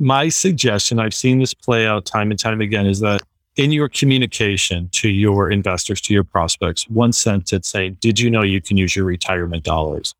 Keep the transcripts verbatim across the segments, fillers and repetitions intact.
my suggestion, I've seen this play out time and time again, is that in your communication to your investors, to your prospects, one sentence saying, did you know you can use your retirement dollars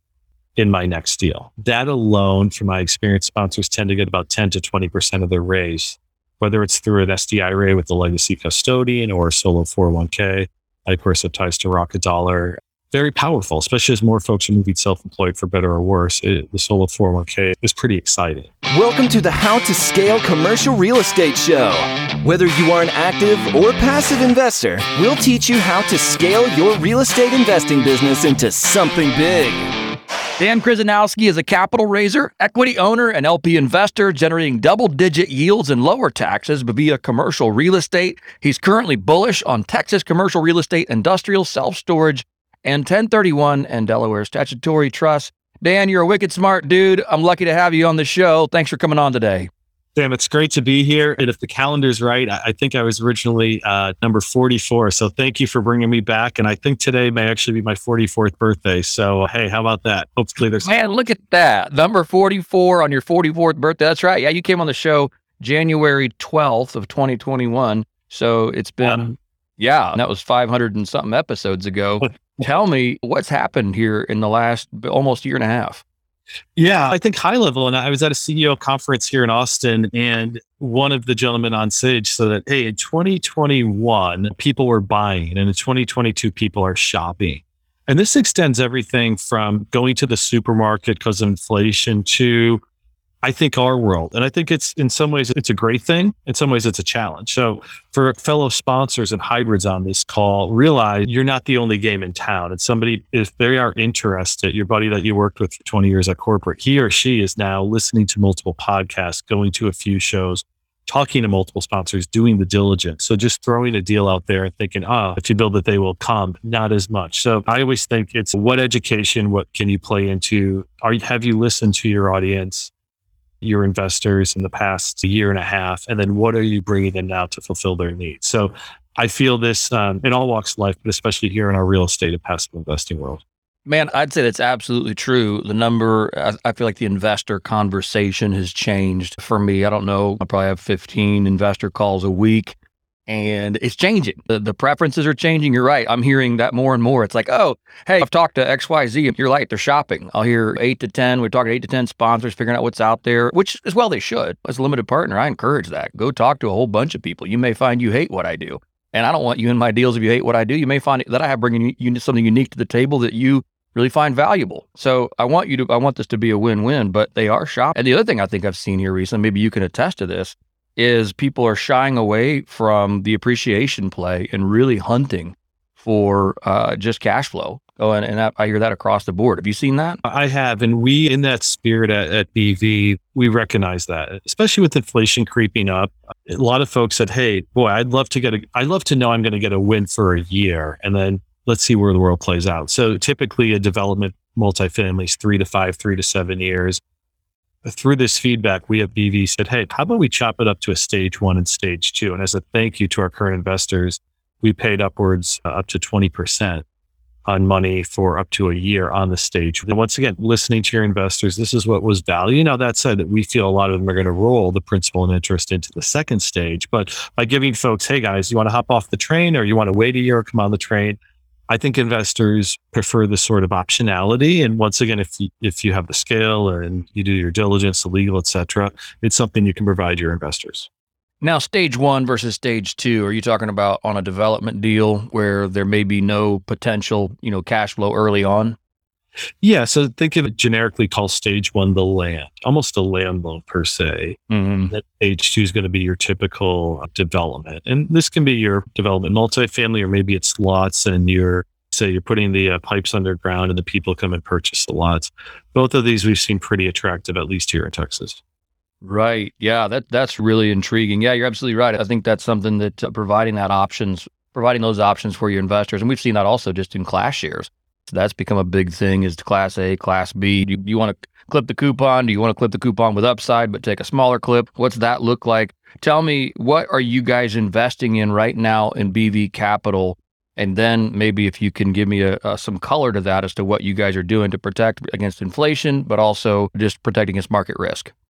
in my next deal? That alone, from my experience, sponsors tend to get about ten to twenty percent of their raise, whether it's through an S D I R A with a legacy custodian or a solo four oh one k. I, of course, have ties to Rocket Dollar. Very powerful, especially as more folks are moving self-employed for better or worse. It, the solo four oh one k is pretty exciting. Welcome to the How to Scale Commercial Real Estate Show. Whether you are an active or passive investor, we'll teach you how to scale your real estate investing business into something big. Dan Krzyzanowski is a capital raiser, equity owner, and L P investor generating double-digit yields and lower taxes via commercial real estate. He's currently bullish on Texas commercial real estate, industrial, self-storage, and ten thirty-one and Delaware statutory trust. Dan, you're a wicked smart dude. I'm lucky to have you on the show. Thanks for coming on today. Sam, it's great to be here. And if the calendar's right, I, I think I was originally uh, number forty-four. So thank you for bringing me back. And I think today may actually be my forty-fourth birthday. So, hey, how about that? Hopefully there's... Man, look at that. Number forty-four on your forty-fourth birthday. That's right. Yeah, you came on the show January twelfth of twenty twenty-one. So it's been, um, yeah, that was five hundred and something episodes ago. Tell me what's happened here in the last almost year and a half. Yeah, I think high level. And I was at a C E O conference here in Austin, and one of the gentlemen on stage said that, hey, in twenty twenty-one, people were buying, and in twenty twenty-two, people are shopping. And this extends everything from going to the supermarket because of inflation to, I think, our world. And I think it's, in some ways, it's a great thing. In some ways, it's a challenge. So for fellow sponsors and hybrids on this call, realize you're not the only game in town. And somebody, if they are interested, your buddy that you worked with for twenty years at corporate, he or she is now listening to multiple podcasts, going to a few shows, talking to multiple sponsors, doing the diligence. So just throwing a deal out there and thinking, oh, if you build it, they will come. Not as much. So I always think it's what education, what can you play into? Are have you listened to your audience, your investors in the past year and a half, and then what are you bringing in now to fulfill their needs? So I feel this um, in all walks of life, but especially here in our real estate and passive investing world. Man, I'd say that's absolutely true. The number, I, I feel like the investor conversation has changed for me. I don't know, I probably have fifteen investor calls a week, and it's changing. The, the preferences are changing. You're right. I'm hearing that more and more. It's like, oh, hey, I've talked to X Y Z. You're right, they're shopping. I'll hear eight to ten. We're talking to eight to ten sponsors, figuring out what's out there, which as well they should. As a limited partner, I encourage that. Go talk to a whole bunch of people. You may find you hate what I do. And I don't want you in my deals if you hate what I do. You may find that I have bringing you something unique to the table that you really find valuable. So I want you to, I want this to be a win-win, but they are shopping. And the other thing I think I've seen here recently, maybe you can attest to this, is people are shying away from the appreciation play and really hunting for uh, just cash flow. Oh, and, and that, I hear that across the board. Have you seen that? I have. And we, in that spirit at, at B V, we recognize that, especially with inflation creeping up. A lot of folks said, hey, boy, I'd love to get a, I'd love to know I'm going to get a win for a year. And then let's see where the world plays out. So typically a development multifamily is three to five, three to seven years. Through this feedback, we at B V said, hey, how about we chop it up to a stage one and stage two? And as a thank you to our current investors, we paid upwards uh, up to twenty percent on money for up to a year on the stage. And once again, listening to your investors, this is what was value. Now, that said, that we feel a lot of them are going to roll the principal and interest into the second stage. But by giving folks, hey guys, you want to hop off the train or you want to wait a year or come on the train? I think investors prefer this sort of optionality. And once again, if you, if you have the scale and you do your diligence, the legal, et cetera, it's something you can provide your investors. Now, stage one versus stage two, are you talking about on a development deal where there may be no potential, you know, cash flow early on? Yeah. So think of it generically called stage one, the land, almost a land loan per se. Mm-hmm. That stage two is going to be your typical development. And this can be your development multifamily, or maybe it's lots and you're, say you're putting the uh, pipes underground and the people come and purchase the lots. Both of these we've seen pretty attractive, at least here in Texas. Right. Yeah, that that's really intriguing. Yeah, you're absolutely right. I think that's something that uh, providing that options, providing those options for your investors. And we've seen that also just in class shares. So that's become a big thing, is class A, class B. You, you want to clip the coupon? Do you want to clip the coupon with upside, but take a smaller clip? What's that look like? Tell me, what are you guys investing in right now in B V Capital? And then maybe if you can give me a, a, some color to that as to what you guys are doing to protect against inflation, but also just protect against market risk.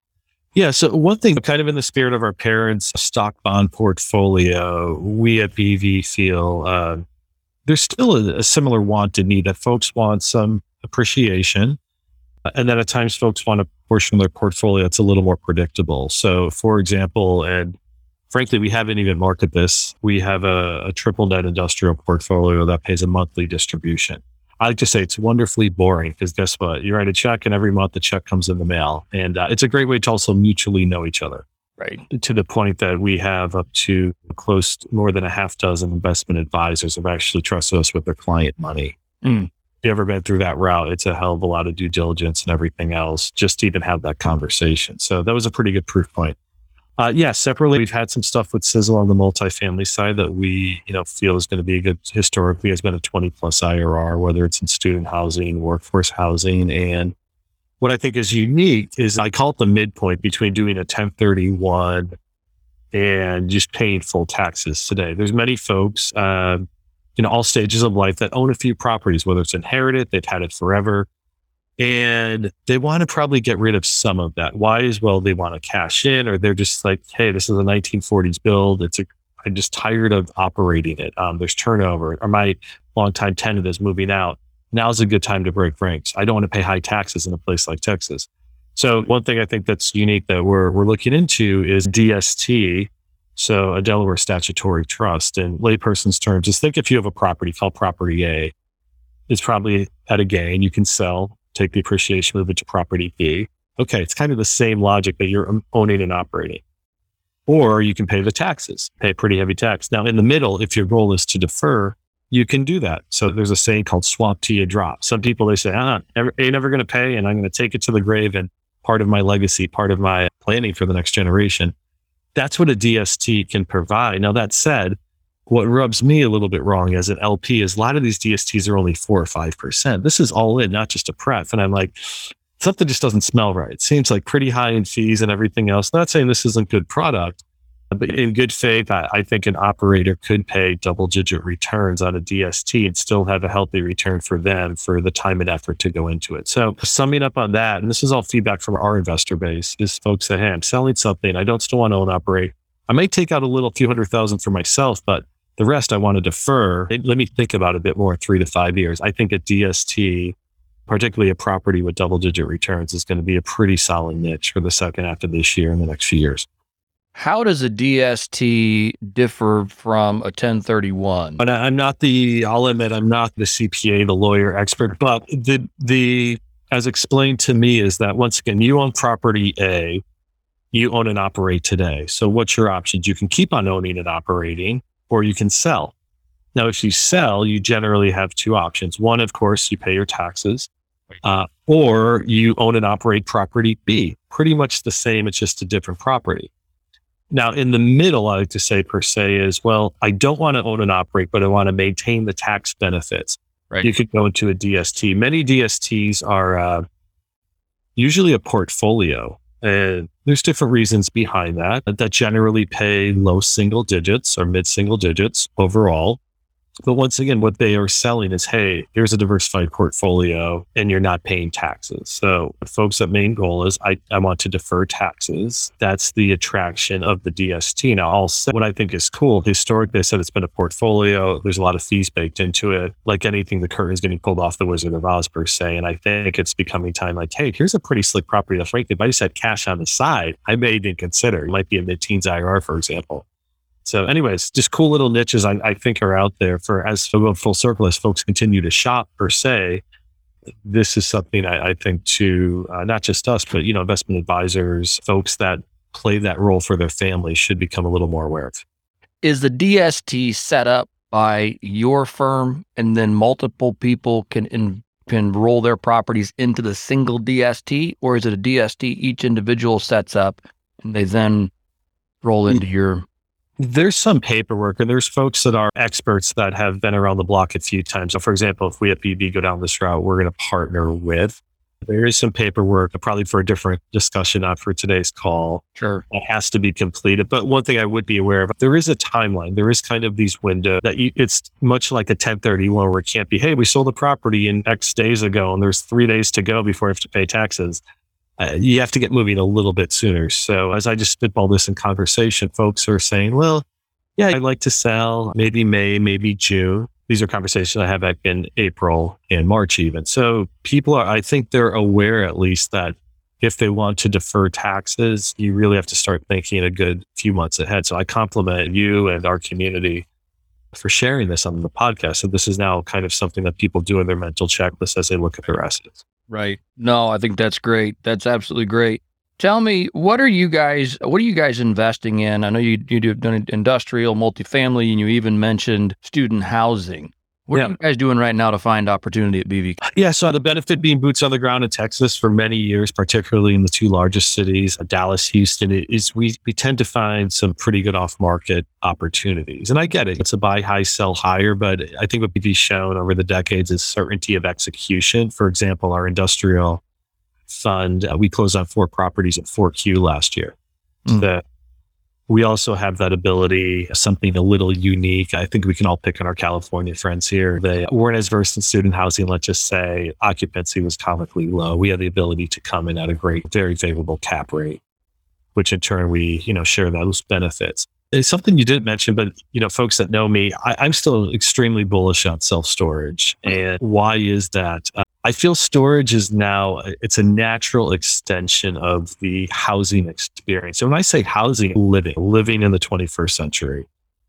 Yeah. So one thing, kind of in the spirit of our parents' stock bond portfolio, we at B V feel uh, there's still a, a similar want and need that folks want some appreciation. uh, And then at times folks want a portion of their portfolio that's a little more predictable. So for example, and frankly, we haven't even marketed this. We have a, a triple net industrial portfolio that pays a monthly distribution. I like to say it's wonderfully boring because guess what? You write a check and every month the check comes in the mail. And uh, it's a great way to also mutually know each other. Right. To the point that we have up to close to more than a half dozen investment advisors have actually trusted us with their client money. Mm. If you ever been through that route, it's a hell of a lot of due diligence and everything else just to even have that conversation. So that was a pretty good proof point. Uh, yeah, separately, we've had some stuff with Sizzle on the multifamily side that we, you know, feel is going to be a good, historically has been a twenty plus I R R, whether it's in student housing, workforce housing. And what I think is unique is I call it the midpoint between doing a ten thirty-one and just paying full taxes today. There's many folks, uh, you know, all stages of life that own a few properties, whether it's inherited, they've had it forever. And they want to probably get rid of some of that. Why? Is well, they want to cash in, or they're just like, hey, this is a nineteen forties build. It's a, I'm just tired of operating it. Um, there's turnover, or my longtime tenant is moving out. Now's a good time to break ranks. I don't want to pay high taxes in a place like Texas. So one thing I think that's unique that we're we're looking into is D S T. So a Delaware statutory trust. In layperson's terms, just think if you have a property called Property A, it's probably at a gain. You can sell, take the appreciation, move it to property B. Okay, it's kind of the same logic that you're owning and operating. Or you can pay the taxes, pay a pretty heavy tax. Now in the middle, if your goal is to defer, you can do that. So there's a saying called swap till you drop. Some people, they say, ah, never, you're never going to pay and I'm going to take it to the grave and part of my legacy, part of my planning for the next generation. That's what a D S T can provide. Now that said, what rubs me a little bit wrong as an L P is a lot of these D S Ts are only four or five percent. This is all in, not just a pref. And I'm like, something just doesn't smell right. It seems like pretty high in fees and everything else. Not saying this isn't good product, but in good faith, I, I think an operator could pay double digit returns on a D S T and still have a healthy return for them for the time and effort to go into it. So summing up on that, and this is all feedback from our investor base, is folks that, hey, I'm selling something. I don't still want to own operate. I may take out a little few hundred thousand for myself, but the rest I want to defer. Let me think about it a bit more, three to five years. I think a D S T, particularly a property with double digit returns, is going to be a pretty solid niche for the second half of this year and the next few years. How does a D S T differ from a ten thirty-one? But I'm not the, I'll admit, I'm not the C P A, the lawyer expert, but the, the, as explained to me is that once again, you own property A, you own and operate today. So what's your options? You can keep on owning and operating, or you can sell. Now, if you sell, you generally have two options. One, of course, you pay your taxes, uh, or you own and operate property B. Pretty much the same, it's just a different property. Now, in the middle, I like to say per se is, well, I don't want to own and operate, but I want to maintain the tax benefits. Right. You could go into a D S T. Many D S Ts are uh, usually a portfolio. And there's different reasons behind that, that generally pay low single digits or mid single digits overall. But once again, what they are selling is, hey, here's a diversified portfolio and you're not paying taxes. So folks, that main goal is I, I want to defer taxes. That's the attraction of the D S T. Now, I'll say what I think is cool. Historically, I said it's been a portfolio. There's a lot of fees baked into it. Like anything, the curtain is getting pulled off the Wizard of Oz per se. And I think it's becoming time like, hey, here's a pretty slick property that frankly, if I just had cash on the side, I may even consider. It might be a mid-teens I R R, for example. So anyways, just cool little niches I, I think are out there for, as full circle, as folks continue to shop per se. This is something I, I think to uh, not just us, but, you know, investment advisors, folks that play that role for their family should become a little more aware of. Is the D S T set up by your firm and then multiple people can in, can roll their properties into the single D S T, or is it a D S T each individual sets up and they then roll into your... There's some paperwork, and there's folks that are experts that have been around the block a few times. So for example, if we at B B go down this route, we're going to partner with. There is some paperwork, probably for a different discussion, not for today's call. Sure. It has to be completed. But one thing I would be aware of, there is a timeline. There is kind of these windows that you, it's much like a ten thirty-one where it can't be, hey, we sold the property in X days ago and there's three days to go before you have to pay taxes. uh, you have to get moving a little bit sooner. So as I just spitball this in conversation, folks are saying, well, yeah, I'd like to sell maybe May, maybe June. These are conversations I have back in April and March even. So people are, I think they're aware at least that if they want to defer taxes, you really have to start thinking a good few months ahead. So I compliment you and our community for sharing this on the podcast. So this is now kind of something that people do in their mental checklist as they look at their assets. Right. No, I think that's great. That's absolutely great. Tell me, what are you guys, what are you guys investing in? I know you, you do done industrial, multifamily, and you even mentioned student housing. What yeah. are you guys doing right now to find opportunity at B V K? Yeah, so the benefit being boots on the ground in Texas for many years, particularly in the two largest cities, Dallas, Houston, is we we tend to find some pretty good off-market opportunities. And I get it. It's a buy high, sell higher, but I think what B V's shown over the decades is certainty of execution. For example, our industrial fund, uh, we closed on four properties at four Q last year. Mm. The, we also have that ability, something a little unique. I think we can all pick on our California friends here. They weren't as versed in student housing. Let's just say occupancy was comically low. We have the ability to come in at a great, very favorable cap rate, which in turn we, you know, share those benefits. It's something you didn't mention, but you know, folks that know me, I, I'm still extremely bullish on self-storage. And why is that? Uh, I feel storage is now, it's a natural extension of the housing experience. So when I say housing, living, living in the twenty-first century,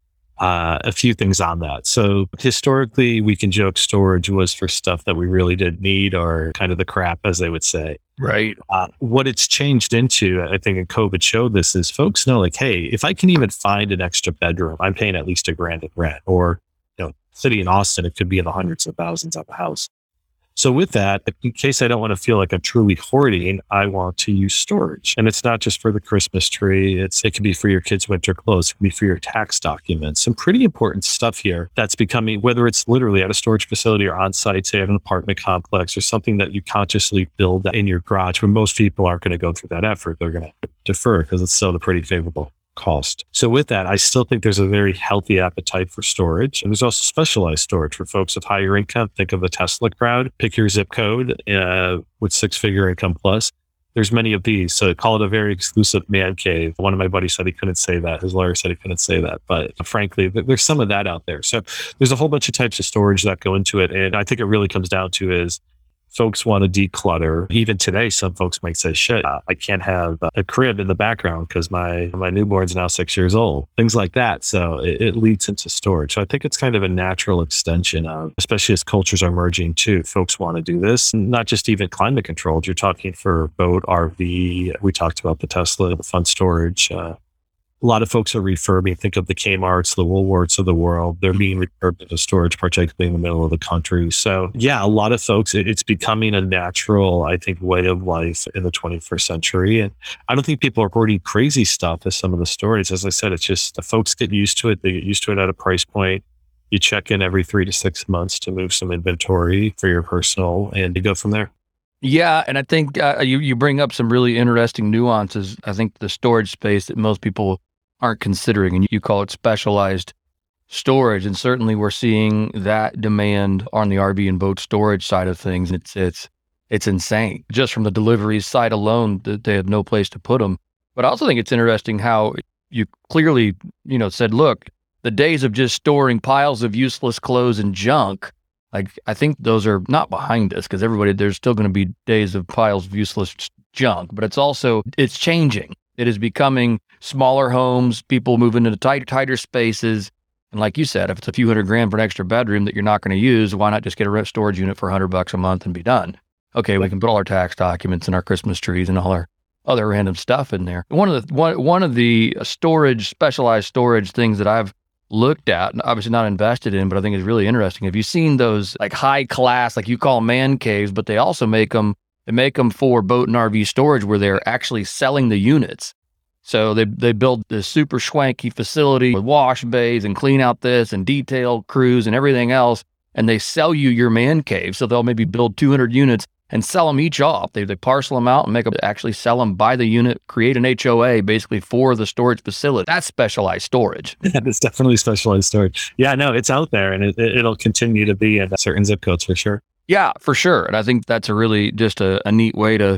uh, a few things on that. So historically, we can joke storage was for stuff that we really didn't need, or kind of the crap, as they would say. Right. Uh, what it's changed into, I think, and COVID showed this, is folks know, like, hey, if I can even find an extra bedroom, I'm paying at least a grand in rent. Or, you know, city in Austin, it could be in the hundreds of thousands of a house. So with that, in case I don't want to feel like I'm truly hoarding, I want to use storage. And it's not just for the Christmas tree. It's, it can be for your kids' winter clothes. It can be for your tax documents. Some pretty important stuff here that's becoming, whether it's literally at a storage facility or on site, say at an apartment complex, or something that you consciously build in your garage, where most people aren't going to go through that effort. They're going to defer because it's still a pretty favorable cost. So with that, I still think there's a very healthy appetite for storage. And there's also specialized storage for folks with higher income. Think of the Tesla crowd. Pick your zip code uh, with six-figure income plus. There's many of these. So call it a very exclusive man cave. One of my buddies said he couldn't say that. His lawyer said he couldn't say that. But frankly, there's some of that out there. So there's a whole bunch of types of storage that go into it. And I think it really comes down to is folks want to declutter. Even today, some folks might say, shit, uh, I can't have a crib in the background because my, my newborn's now six years old, things like that. So it, it leads into storage. So I think it's kind of a natural extension of, especially as cultures are merging too, folks want to do this, not just even climate controlled. You're talking for boat, R V. We talked about the Tesla, the fund storage. Uh, A lot of folks are refurbing. Think of the Kmarts, the Woolworths of the world. They're being refurbed into storage, particularly in the middle of the country. So yeah, a lot of folks, it, it's becoming a natural, I think, way of life in the twenty-first century. And I don't think people are hoarding crazy stuff as some of the stories. As I said, it's just the folks get used to it. They get used to it at a price point. You check in every three to six months to move some inventory for your personal, and you go from there. Yeah, and I think uh, you, you bring up some really interesting nuances. I think the storage space that most people aren't considering, and you call it specialized storage. And certainly we're seeing that demand on the R V and boat storage side of things. It's, it's, it's insane. Just from the deliveries side alone, that they had no place to put them. But I also think it's interesting how you clearly, you know, said, look, the days of just storing piles of useless clothes and junk, like, I think those are not behind us, because everybody, there's still going to be days of piles of useless junk, but it's also, it's changing. It is becoming smaller homes, people moving into tight, tighter spaces. And like you said, if it's a few hundred grand for an extra bedroom that you're not going to use, why not just get a storage unit for a hundred bucks a month and be done? Okay, we can put all our tax documents and our Christmas trees and all our other random stuff in there. One of the one, one of the storage, specialized storage things that I've looked at, and obviously not invested in, but I think is really interesting. Have you seen those like high class, like you call them man caves, but they also make them They make them for boat and R V storage where they're actually selling the units. So they they build this super schwanky facility with wash bays and clean out this and detail crews and everything else. And they sell you your man cave. So they'll maybe build two hundred units and sell them each off. They, they parcel them out and make them actually sell them by the unit, create an H O A basically for the storage facility. That's specialized storage. That is definitely specialized storage. Yeah, no, it's out there, and it, it'll continue to be in certain zip codes for sure. Yeah, for sure. And I think that's a really just a, a neat way to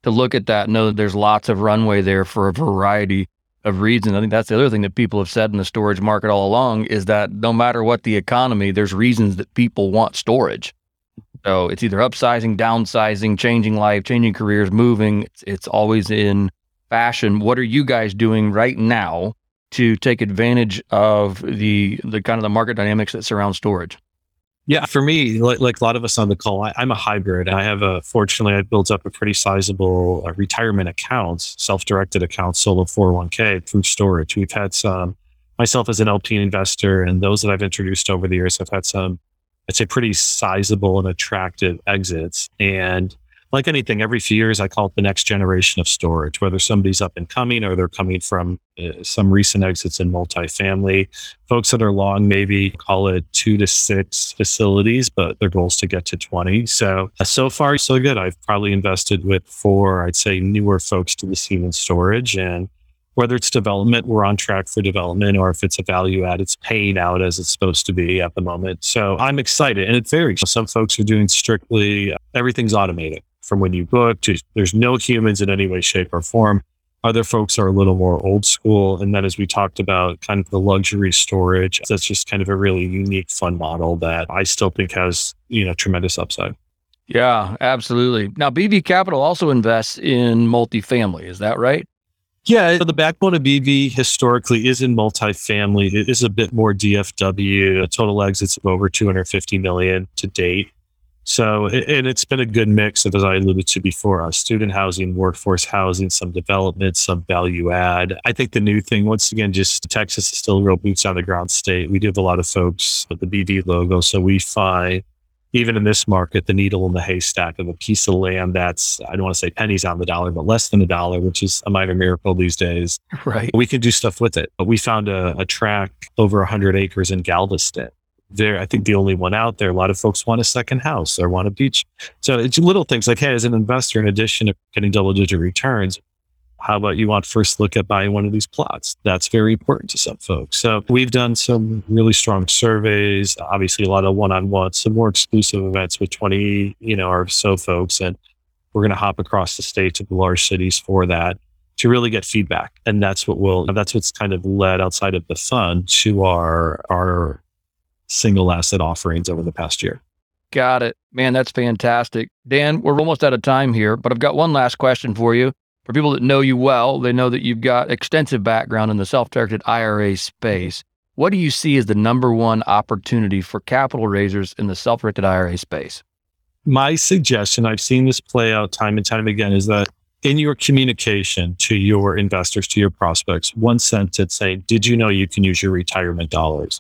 to look at that, know that there's lots of runway there for a variety of reasons. I think that's the other thing that people have said in the storage market all along is that no matter what the economy, there's reasons that people want storage. So it's either upsizing, downsizing, changing life, changing careers, moving. It's, it's always in fashion. What are you guys doing right now to take advantage of the the kind of the market dynamics that surround storage? Yeah, for me, like, like a lot of us on the call, I, I'm a hybrid. I have a, fortunately, I've built up a pretty sizable uh, retirement accounts, self-directed accounts, solo four oh one k through storage. We've had some, myself as an L P investor and those that I've introduced over the years, I've had some, I'd say pretty sizable and attractive exits. And like anything, every few years, I call it the next generation of storage, whether somebody's up and coming or they're coming from uh, some recent exits in multifamily. Folks that are long, maybe call it two to six facilities, but their goal is to get to twenty. So, uh, so far, so good. I've probably invested with four, I'd say, newer folks to the scene in storage. And whether it's development, we're on track for development, or if it's a value add, it's paying out as it's supposed to be at the moment. So I'm excited. And it varies. Some folks are doing strictly, everything's automated. From when you book to there's no humans in any way, shape, or form. Other folks are a little more old school. And then as we talked about kind of the luxury storage, that's just kind of a really unique, fun model that I still think has, you know, tremendous upside. Yeah, absolutely. Now, B V Capital also invests in multifamily. Is that right? Yeah, the backbone of B V historically is in multifamily. It is a bit more D F W, total exits of over two hundred fifty million to date. So, and it's been a good mix of, as I alluded to before, uh, student housing, workforce housing, some development, some value add. I think the new thing, once again, just Texas is still a real boots on the ground state. We do have a lot of folks with the B V logo. So we find, even in this market, the needle in the haystack of a piece of land that's, I don't want to say pennies on the dollar, but less than a dollar, which is a minor miracle these days. Right. We can do stuff with it. But we found a, a tract over one hundred acres in Galveston. There, I think the only one out there. A lot of folks want a second house or want a beach. So it's little things like, hey, as an investor, in addition to getting double digit returns, how about you want first look at buying one of these plots? That's very important to some folks. So we've done some really strong surveys, obviously a lot of one-on-ones, some more exclusive events with twenty, you know, or so folks. And we're going to hop across the state to the large cities for that to really get feedback. And that's what will, that's what's kind of led outside of the fund to our, our, single asset offerings over the past year. Got it. Man, that's fantastic. Dan, we're almost out of time here, but I've got one last question for you. For people that know you well, they know that you've got extensive background in the self-directed I R A space. What do you see as the number one opportunity for capital raisers in the self-directed I R A space? My suggestion, I've seen this play out time and time again, is that in your communication to your investors, to your prospects, one sentence saying, did you know you can use your retirement dollars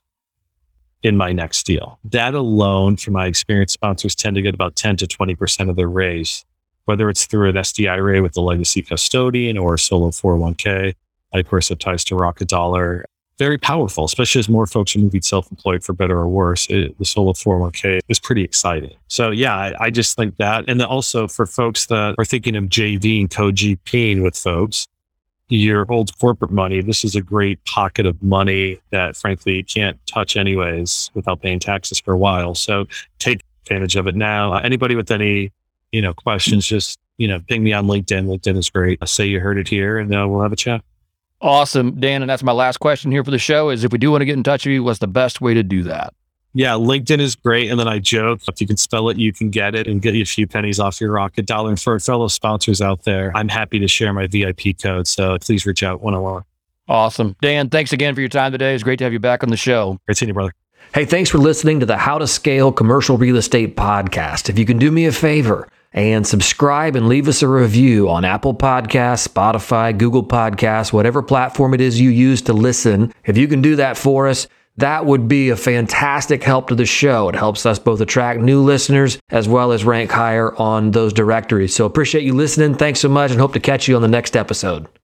in my next deal? That alone, from my experience, sponsors tend to get about ten to twenty percent of their raise, whether it's through an S D I R A with the legacy custodian or a solo four oh one k. Of course, it ties to Rocket Dollar. Very powerful, especially as more folks are moving self-employed for better or worse. It, the solo four oh one k is pretty exciting. So yeah, I, I just think that. And then also for folks that are thinking of JVing, co-GPing with folks, your old corporate money, this is a great pocket of money that frankly you can't touch anyways without paying taxes for a while. So take advantage of it now. Uh, anybody with any, you know, questions, just, you know, ping me on LinkedIn. LinkedIn is great. I'll say you heard it here and uh, we'll have a chat. Awesome, Dan. And that's my last question here for the show is if we do want to get in touch with you, what's the best way to do that? Yeah, LinkedIn is great. And then I joke, if you can spell it, you can get it and get you a few pennies off your Rocket Dollar. And for fellow sponsors out there, I'm happy to share my V I P code. So please reach out one-on-one. Awesome. Dan, thanks again for your time today. It's great to have you back on the show. Great seeing you, brother. Hey, thanks for listening to the How to Scale Commercial Real Estate podcast. If you can do me a favor and subscribe and leave us a review on Apple Podcasts, Spotify, Google Podcasts, whatever platform it is you use to listen, if you can do that for us, that would be a fantastic help to the show. It helps us both attract new listeners as well as rank higher on those directories. So appreciate you listening. Thanks so much and hope to catch you on the next episode.